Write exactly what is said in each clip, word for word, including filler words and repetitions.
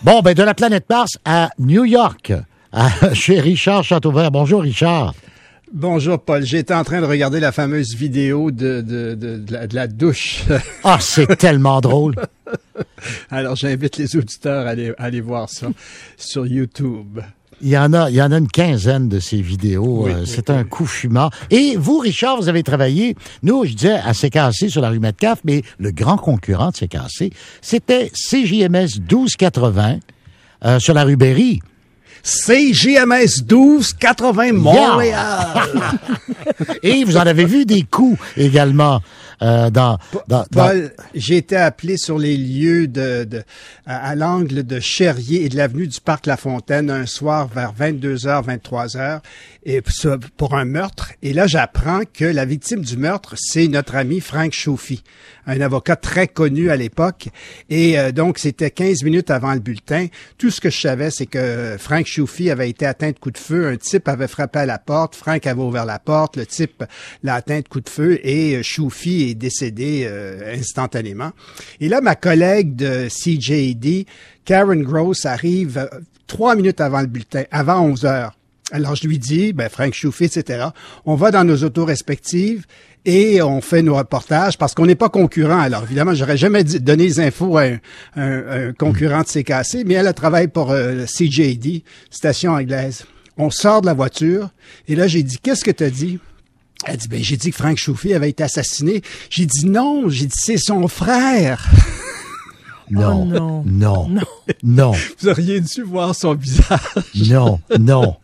Bon, ben de la planète Mars à New York, à, chez Richard Chateauvert. Bonjour, Richard. Bonjour, Paul. J'étais en train de regarder la fameuse vidéo de, de, de, de, la, de la douche. Ah, c'est tellement drôle. Alors, j'invite les auditeurs à aller, à aller voir ça sur YouTube. Il y en a, il y en a une quinzaine de ces vidéos. Oui, euh, c'est oui, un oui. coup fumant. Et vous, Richard, vous avez travaillé, nous, je disais, à C K C sur la rue Metcalfe, mais le grand concurrent de C K C, c'était C J M S douze quatre-vingts euh, sur la rue Berry. C J M S douze quatre-vingts Montréal. Yeah. Et vous en avez vu des coups également. Euh, dans, dans, Paul, dans... j'ai été appelé sur les lieux de, de à, à l'angle de Cherrier et de l'avenue du Parc La Fontaine un soir vers vingt-deux heures, vingt-trois heures et pour un meurtre. Et là, j'apprends que la victime du meurtre, c'est notre ami Frank Chauffy, un avocat très connu à l'époque. Et euh, donc, c'était quinze minutes avant le bulletin. Tout ce que je savais, c'est que Frank Chauffy avait été atteint de coups de feu. Un type avait frappé à la porte. Frank avait ouvert la porte. Le type l'a atteint de coups de feu et euh, Chauffy est décédé euh, instantanément. Et là, ma collègue de C J D, Karen Gross, arrive euh, trois minutes avant le bulletin, avant onze heures. Alors, je lui dis, ben, Frank Chauffy, et cetera, on va dans nos autos respectives et on fait nos reportages parce qu'on n'est pas concurrents. Alors, évidemment, j'aurais jamais dit, donné les infos à un, un, un concurrent de C K C, mais elle, elle travaille pour euh, C J D, station anglaise. On sort de la voiture et là, j'ai dit, qu'est-ce que tu as dit? Elle dit, ben, j'ai dit que Frank Chauffy avait été assassiné. J'ai dit non, j'ai dit, c'est son frère. Non, oh non, non, non, non. Vous auriez dû voir son visage. Non, non.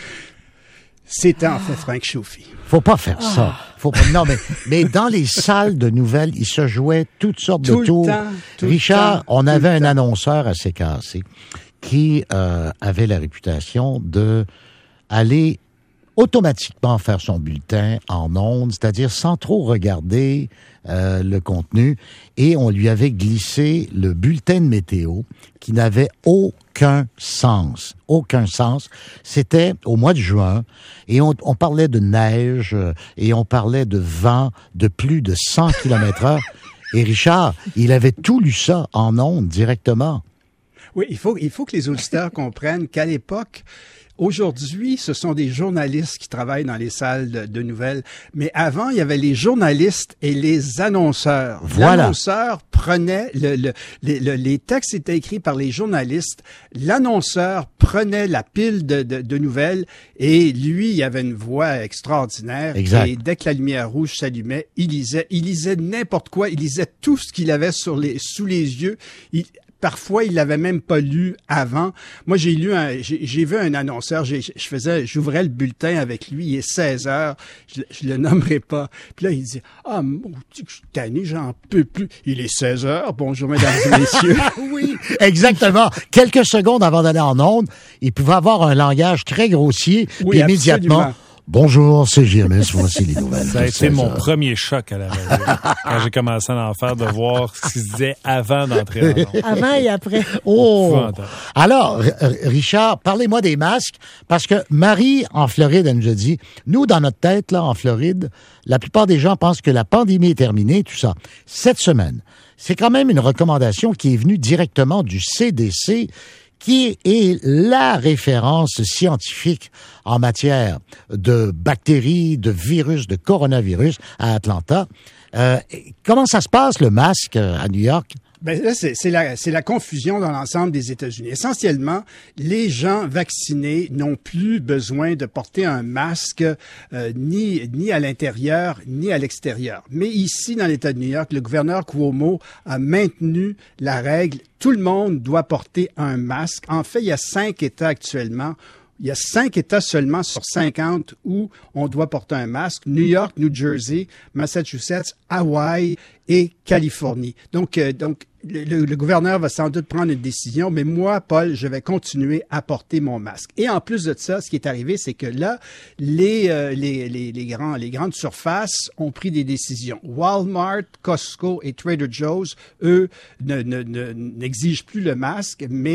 C'était en fait Frank Chauffy. Faut pas faire ça. Faut pas, non, mais, mais dans les salles de nouvelles, il se jouait toutes sortes tout de tours. Le temps, tout Richard, le temps, on avait un temps. annonceur à C K C qui euh, avait la réputation de aller automatiquement faire son bulletin en ondes, c'est-à-dire sans trop regarder euh, le contenu, et on lui avait glissé le bulletin de météo qui n'avait aucun sens, aucun sens. C'était au mois de juin, et on, on parlait de neige, et on parlait de vent de plus de cent kilomètres heure, et Richard, il avait tout lu ça en ondes directement. Oui, il faut, il faut que les auditeurs comprennent qu'à l'époque, aujourd'hui, ce sont des journalistes qui travaillent dans les salles de, de nouvelles. Mais avant, il y avait les journalistes et les annonceurs. Voilà. L'annonceur prenait, le, le, le, le, les textes étaient écrits par les journalistes. L'annonceur prenait la pile de, de, de nouvelles et lui, il avait une voix extraordinaire. Exact. Et dès que la lumière rouge s'allumait, il lisait, il lisait n'importe quoi. Il lisait tout ce qu'il avait sur les, sous les yeux. Il, Parfois, il l'avait même pas lu avant. Moi, j'ai lu un, j'ai, j'ai vu un annonceur, j'ai, je faisais, j'ouvrais le bulletin avec lui, il est seize heures, je, je le nommerai pas. Puis là, il dit, ah, mon Dieu, je suis tanné, j'en peux plus. Il est seize heures, bonjour mesdames et messieurs. Oui, exactement. Quelques secondes avant d'aller en ondes, il pouvait avoir un langage très grossier, oui, puis immédiatement, absolument. Bonjour, c'est J M S, voici les nouvelles. Ça a été mon premier choc à la radio, quand j'ai commencé à en faire, de voir ce qui se disait avant d'entrer en ondes. Avant et après. Oh! Alors, Richard, parlez-moi des masques, parce que Marie, en Floride, elle nous a dit, nous, dans notre tête, là, en Floride, la plupart des gens pensent que la pandémie est terminée, tout ça. Cette semaine, c'est quand même une recommandation qui est venue directement du C D C, qui est la référence scientifique en matière de bactéries, de virus, de coronavirus à Atlanta. Euh, comment ça se passe, le masque, à New York? Ben là, c'est, c'est, la, c'est la confusion dans l'ensemble des États-Unis. Essentiellement, les gens vaccinés n'ont plus besoin de porter un masque euh, ni, ni à l'intérieur ni à l'extérieur. Mais ici, dans l'État de New York, le gouverneur Cuomo a maintenu la règle. Tout le monde doit porter un masque. En fait, il y a cinq États actuellement. Il y a cinq États seulement sur cinquante où on doit porter un masque. New York, New Jersey, Massachusetts, Hawaï et Californie. Donc, euh, donc le, le gouverneur va sans doute prendre une décision, mais moi, Paul, je vais continuer à porter mon masque. Et en plus de ça, ce qui est arrivé, c'est que là, les, euh, les, les, les, grands, les grandes surfaces ont pris des décisions. Walmart, Costco et Trader Joe's, eux, ne, ne, ne, n'exigent plus le masque, mais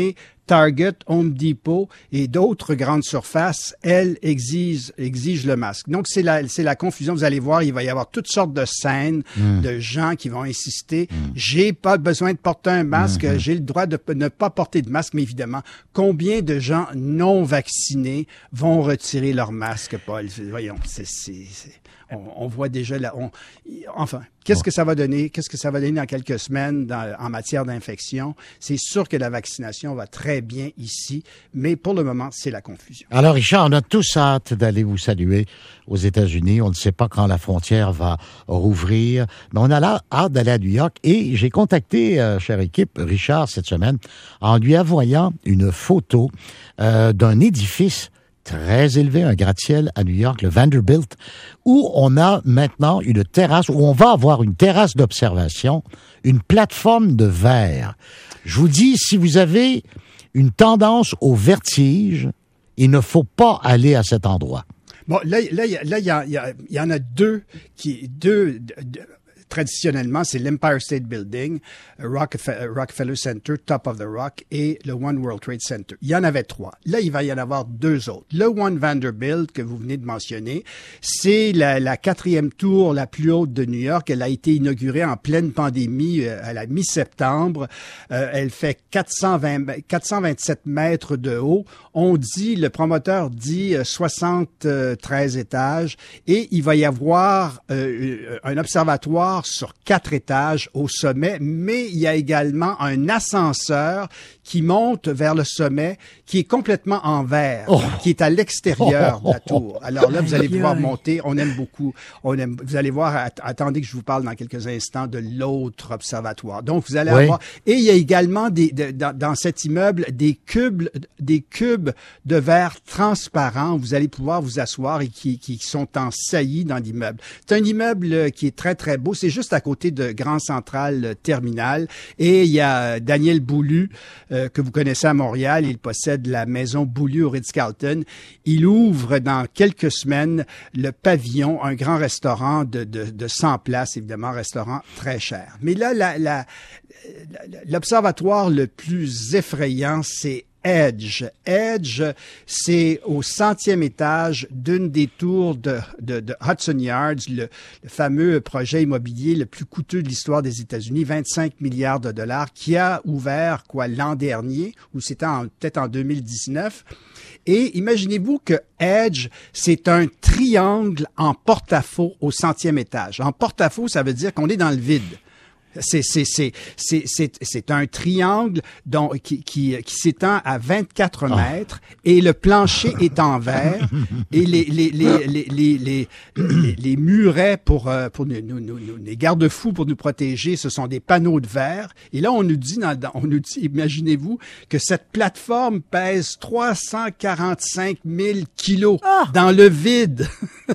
Target, Home Depot et d'autres grandes surfaces, elles exigent, exigent le masque. Donc, c'est la, c'est la confusion. Vous allez voir, il va y avoir toutes sortes de scènes mmh. de gens qui vont insister. Mmh. J'ai pas besoin de porter un masque. Mmh. J'ai le droit de ne pas porter de masque. Mais évidemment, combien de gens non vaccinés vont retirer leur masque, Paul? Voyons, c'est, c'est, c'est on, on voit déjà là. On, enfin, qu'est-ce oh. que ça va donner? Qu'est-ce que ça va donner dans quelques semaines dans, en matière d'infection? C'est sûr que la vaccination va très bien ici, mais pour le moment, c'est la confusion. Alors, Richard, on a tous hâte d'aller vous saluer aux États-Unis. On ne sait pas quand la frontière va rouvrir, mais on a là hâte d'aller à New York. Et j'ai contacté, euh, chère équipe, Richard cette semaine, en lui envoyant une photo euh, d'un édifice très élevé, un gratte-ciel à New York, le Vanderbilt, où on a maintenant une terrasse, où on va avoir une terrasse d'observation, une plateforme de verre. Je vous dis, si vous avez une tendance au vertige, il ne faut pas aller à cet endroit. Bon, là, là, là, il y, a, il y, a, il y en a deux qui, deux, deux traditionnellement, c'est l'Empire State Building, Rockefeller, Rockefeller Center, Top of the Rock et le One World Trade Center. Il y en avait trois. Là, il va y en avoir deux autres. Le One Vanderbilt, que vous venez de mentionner, c'est la, la quatrième tour la plus haute de New York. Elle a été inaugurée en pleine pandémie euh, à la mi-septembre. Euh, elle fait quatre cent vingt, quatre cent vingt-sept mètres de haut. On dit, le promoteur dit euh, soixante-treize étages et il va y avoir euh, un observatoire sur quatre étages au sommet, mais il y a également un ascenseur qui monte vers le sommet, qui est complètement en verre, oh. qui est à l'extérieur oh. de la tour. Alors là, vous allez pouvoir monter. On aime beaucoup. On aime. Vous allez voir. Att- attendez que je vous parle dans quelques instants de l'autre observatoire. Donc vous allez oui. avoir. Et il y a également des de, dans, dans cet immeuble des cubes, des cubes de verre transparents. Vous allez pouvoir vous asseoir et qui qui sont en saillie dans l'immeuble. C'est un immeuble qui est très très beau. C'est juste à côté de Grand Central Terminal. Et il y a Daniel Boulud, euh, que vous connaissez à Montréal. Il possède la maison Boulud au Ritz-Carlton. Il ouvre dans quelques semaines le pavillon, un grand restaurant de, de, de cent places, évidemment, restaurant très cher. Mais là, la, la, la, l'observatoire le plus effrayant, c'est Edge. Edge, c'est au centième étage d'une des tours de, de, de Hudson Yards, le, le fameux projet immobilier le plus coûteux de l'histoire des États-Unis, vingt-cinq milliards de dollars, qui a ouvert quoi l'an dernier, ou c'était en, peut-être en deux mille dix-neuf. Et imaginez-vous que Edge, c'est un triangle en porte-à-faux au centième étage. En porte-à-faux, ça veut dire qu'on est dans le vide. C'est, c'est, c'est, c'est, c'est, c'est un triangle dont, qui, qui, qui s'étend à vingt-quatre mètres et le plancher est en verre et les, les, les, les, les, les, les, les murets pour, pour nous, nous, nous, les garde-fous pour nous protéger, ce sont des panneaux de verre. Et là, on nous dit, dans, on nous dit, imaginez-vous que cette plateforme pèse trois cent quarante-cinq mille kilos ah! dans le vide.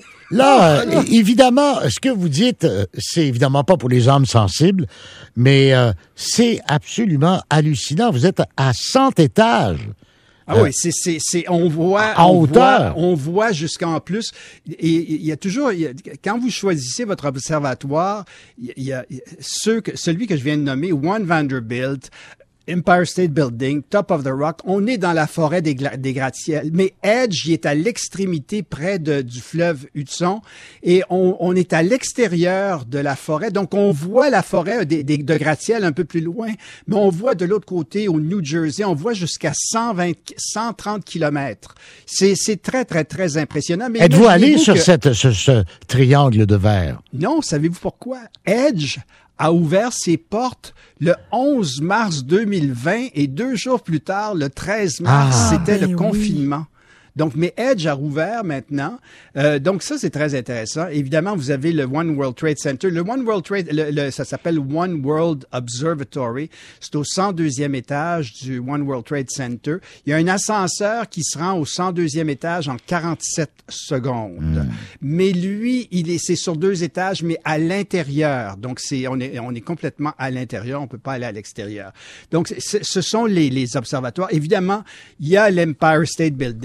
Là, euh, évidemment, ce que vous dites, euh, c'est évidemment pas pour les âmes sensibles, mais euh, c'est absolument hallucinant. Vous êtes à cent étages. Ah euh, oui, c'est, c'est, c'est, on voit, en on hauteur. voit, on voit jusqu'en plus. Et il y a toujours, il y a, quand vous choisissez votre observatoire, il y a, il y a ceux que, celui que je viens de nommer, One Vanderbilt, Empire State Building, Top of the Rock, on est dans la forêt des, gla- des gratte-ciels. Mais Edge, il est à l'extrémité près de, du fleuve Hudson et on, on est à l'extérieur de la forêt. Donc, on voit la forêt des, des, de gratte-ciel un peu plus loin, mais on voit de l'autre côté, au New Jersey, on voit jusqu'à cent vingt, cent trente kilomètres. C'est, c'est très, très, très impressionnant. Mais êtes-vous allé que... sur cette, ce, ce triangle de verre? Non, savez-vous pourquoi? Edge a ouvert ses portes le onze mars deux mille vingt et deux jours plus tard, le treize mars, ah, c'était ben le confinement. Oui. Donc, mais Edge a rouvert maintenant. Euh, donc, ça, c'est très intéressant. Évidemment, vous avez le One World Trade Center. Le One World Trade, le, le, ça s'appelle One World Observatory. C'est au cent deuxième étage du One World Trade Center. Il y a un ascenseur qui se rend au cent deuxième étage en quarante-sept secondes. Mm. Mais lui, il est, c'est sur deux étages, mais à l'intérieur. Donc, c'est, on est, on est complètement à l'intérieur. On peut pas aller à l'extérieur. Donc, c'est, ce sont les, les observatoires. Évidemment, il y a l'Empire State Building. L'Empire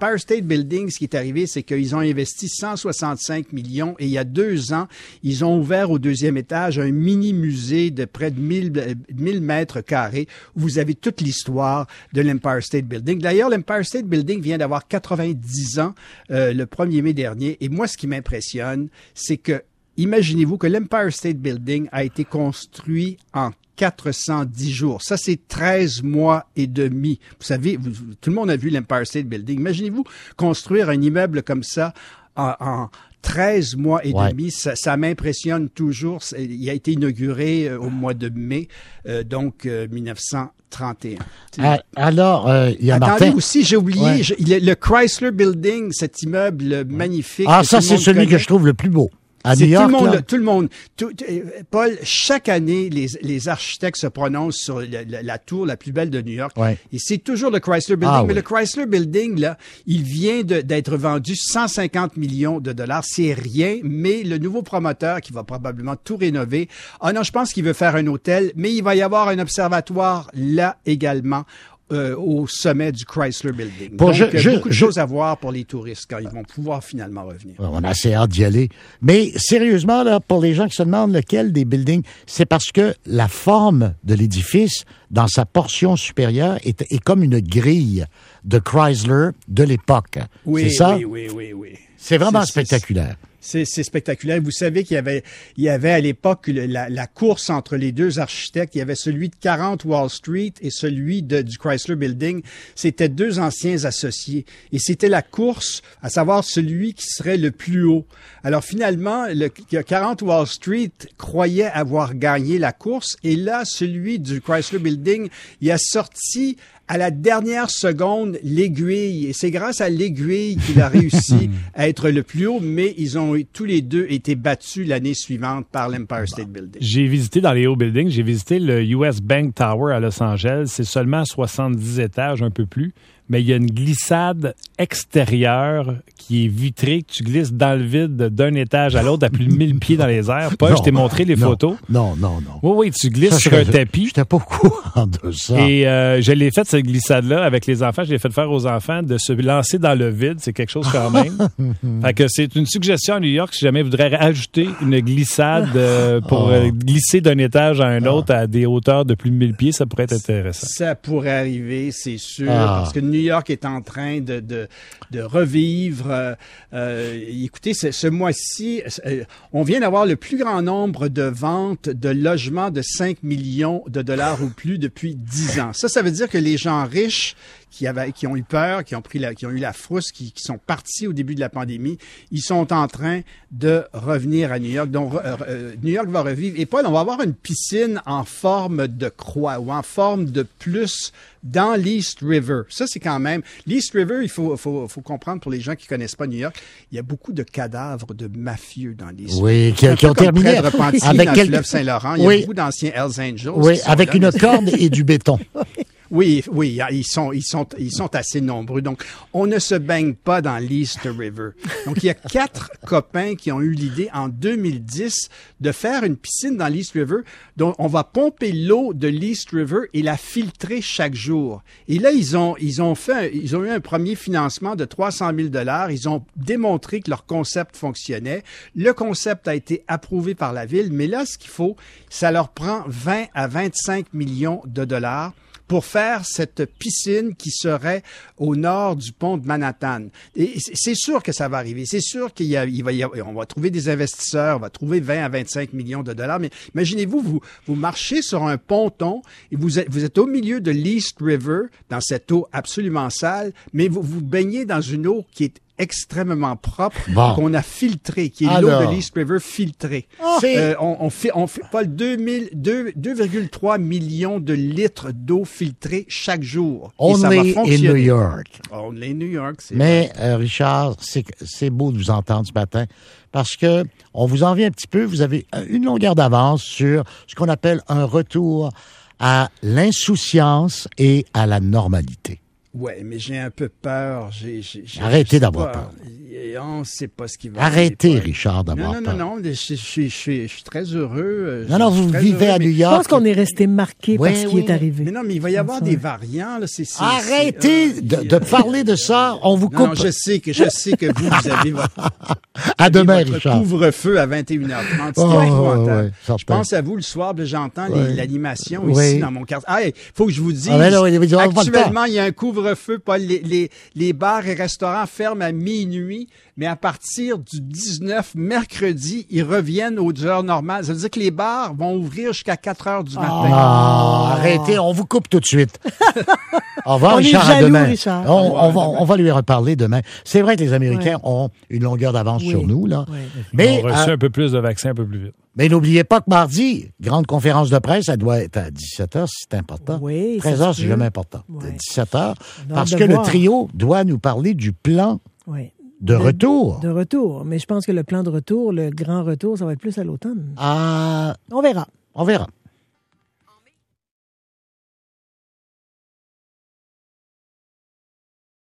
l'Empire State Building, ce qui est arrivé, c'est qu'ils ont investi cent soixante-cinq millions et il y a deux ans, ils ont ouvert au deuxième étage un mini-musée de près de mille mètres carrés où vous avez toute l'histoire de l'Empire State Building. D'ailleurs, l'Empire State Building vient d'avoir quatre-vingt-dix ans euh, le premier mai dernier. Et moi, ce qui m'impressionne, c'est que, imaginez-vous que l'Empire State Building a été construit en quatre cent dix jours. Ça, c'est treize mois et demi. Vous savez, vous, tout le monde a vu l'Empire State Building. Imaginez-vous construire un immeuble comme ça en, en treize mois et ouais. demi. Ça, ça m'impressionne toujours. Il a été inauguré euh, au mois de mai, euh, donc euh, mille neuf cent trente et un. Ah, alors, euh, il y a Attendez Martin. aussi, j'ai oublié, ouais. je, le, le Chrysler Building, cet immeuble magnifique. Ah, ça, c'est celui connaît. que je trouve le plus beau. À c'est New York, tout le monde, là. tout le monde. Tout, Paul, chaque année, les, les architectes se prononcent sur la, la, la tour la plus belle de New York. Ouais. Et c'est toujours le Chrysler Building. Ah, mais oui. le Chrysler Building, là, il vient de, d'être vendu cent cinquante millions de dollars. C'est rien, mais le nouveau promoteur qui va probablement tout rénover. Ah non, je pense qu'il veut faire un hôtel, mais il va y avoir un observatoire là également. Euh, au sommet du Chrysler Building. Bon, Donc, je, il y a je, beaucoup de je, choses à voir pour les touristes quand ils vont pouvoir finalement revenir. On a assez hâte d'y aller. Mais sérieusement, là, pour les gens qui se demandent lequel des buildings, c'est parce que la forme de l'édifice, dans sa portion supérieure, est, est comme une grille de Chrysler de l'époque. Oui, c'est ça? oui, oui, oui, oui. C'est vraiment c'est, spectaculaire. C'est, c'est spectaculaire. Vous savez qu'il y avait, il y avait à l'époque la, la course entre les deux architectes. Il y avait celui de quarante Wall Street et celui de, du Chrysler Building. C'était deux anciens associés. Et c'était la course à savoir celui qui serait le plus haut. Alors finalement, le quarante Wall Street croyait avoir gagné la course. Et là, celui du Chrysler Building, il a sorti à la dernière seconde l'aiguille. Et c'est grâce à l'aiguille qu'il a réussi à être le plus haut, mais ils ont tous les deux été battus l'année suivante par l'Empire State Building. J'ai visité dans les hauts buildings, j'ai visité le U S Bank Tower à Los Angeles. C'est seulement soixante-dix étages, un peu plus. Mais il y a une glissade extérieure qui est vitrée, que tu glisses dans le vide d'un étage à l'autre à plus de mille pieds dans les airs. Paul, non, je t'ai montré les non, photos. Non, non, non. Oui, oui, tu glisses ça, sur je, un tapis. Je n'étais pas au courant de ça. Et euh, je l'ai fait, cette glissade-là, avec les enfants. Je l'ai fait faire aux enfants de se lancer dans le vide. C'est quelque chose quand même. Fait que c'est une suggestion à New York, si jamais vous voudrez ajouter une glissade euh, pour oh. euh, glisser d'un étage à un autre oh. à des hauteurs de plus de mille pieds, ça pourrait être intéressant. Ça pourrait arriver, c'est sûr, ah. parce que New York est en train de, de, de revivre. Euh, euh, écoutez, ce, ce mois-ci, euh, on vient d'avoir le plus grand nombre de ventes de logements de cinq millions de dollars ou plus depuis dix ans. Ça, ça veut dire que les gens riches qui avaient, qui ont eu peur, qui ont pris la, qui ont eu la frousse, qui, qui sont partis au début de la pandémie, ils sont en train de revenir à New York. Donc, euh, New York va revivre. Et Paul, on va avoir une piscine en forme de croix ou en forme de plus dans l'East River. Ça, c'est quand même... L'East River, il faut, faut, faut comprendre pour les gens qui connaissent pas New York, il y a beaucoup de cadavres de mafieux dans l'East oui, River. Qui, qui ont terminé avec dans quel... le fleuve Saint-Laurent. Il y a oui. beaucoup d'anciens Hells Angels. Oui, avec là, une mais... corde et du béton. Oui, oui, ils sont, ils sont, ils sont assez nombreux. Donc, on ne se baigne pas dans l'East River. Donc, il y a quatre copains qui ont eu l'idée en deux mille dix de faire une piscine dans l'East River. Donc, on va pomper l'eau de l'East River et la filtrer chaque jour. Et là, ils ont, ils ont fait, un, ils ont eu un premier financement de trois cent mille dollars. Ils ont démontré que leur concept fonctionnait. Le concept a été approuvé par la ville, mais là, ce qu'il faut, ça leur prend vingt à vingt-cinq millions de dollars pour faire cette piscine qui serait au nord du pont de Manhattan. Et c'est sûr que ça va arriver. C'est sûr qu'il y a, il va y avoir, on va trouver des investisseurs, on va trouver vingt à vingt-cinq millions de dollars. Mais imaginez-vous, vous, vous marchez sur un ponton et vous êtes, vous êtes au milieu de l'East River, dans cette eau absolument sale, mais vous vous baignez dans une eau qui est extrêmement propre, bon. qu'on a filtré, qui est Alors. l'eau de l'East River filtrée. Oh. Euh, on, on fait, on fait pas deux virgule trois millions de litres d'eau filtrée chaque jour. Only et ça va fonctionner. in New York. Only in New York, c'est Mais, euh, Richard, c'est, c'est beau de vous entendre ce matin parce que on vous en vient un petit peu. Vous avez une longueur d'avance sur ce qu'on appelle un retour à l'insouciance et à la normalité. Ouais, mais j'ai un peu peur. J'ai, j'ai, j'ai, Arrêtez d'avoir pas, peur. Et on ne sait pas ce qui va Arrêtez, arriver. Richard, d'avoir Non, non, peur. non, non, je, je, je, je, je suis très heureux. Non, non, vous vivez à New York. Je pense qu'on est resté marqué Oui, par ce qui oui. est arrivé. Mais non, mais il va y avoir Ça, des ouais. variants. Là, c'est, c'est, Arrêtez c'est, de, euh, de parler de ça. On vous Non, non, coupe. je sais que je sais que vous, vous avez votre, À demain, votre Richard. couvre-feu à vingt et une heures trente. C'est Oh, épouvantable. ouais, ouais, Je certain. pense à vous le soir, là, j'entends Ouais. les- l'animation Oui. ici dans mon quartier. Ah, il faut que je vous dise, Ah, ben là, oui, oui, on va pas le actuellement, il y a un couvre-feu, Paul. Les, les, les bars et restaurants ferment à minuit, mais à partir du dix-neuf, mercredi, ils reviennent aux heures normales. Ça veut dire que les bars vont ouvrir jusqu'à quatre heures du matin. Ah, arrêtez, on vous coupe tout de suite. Au revoir, On est Richard, à jaloux, demain. Richard. On, on va, on va lui reparler demain. C'est vrai que les Américains Ouais. ont une longueur d'avance Oui. sur nous, là. Oui. Mais, Ils ont reçu euh, un peu plus de vaccins un peu plus vite. mais n'oubliez pas que mardi, grande conférence de presse, ça doit être à dix-sept heures, si c'est important. Oui, ça treize heures, se c'est peut. jamais important. Ouais. dix-sept heures, On a parce hâte que de le voir. trio doit nous parler du plan Oui. de retour. De retour. Mais je pense que le plan de retour, le grand retour, ça va être plus à l'automne. Ah, On verra. on verra.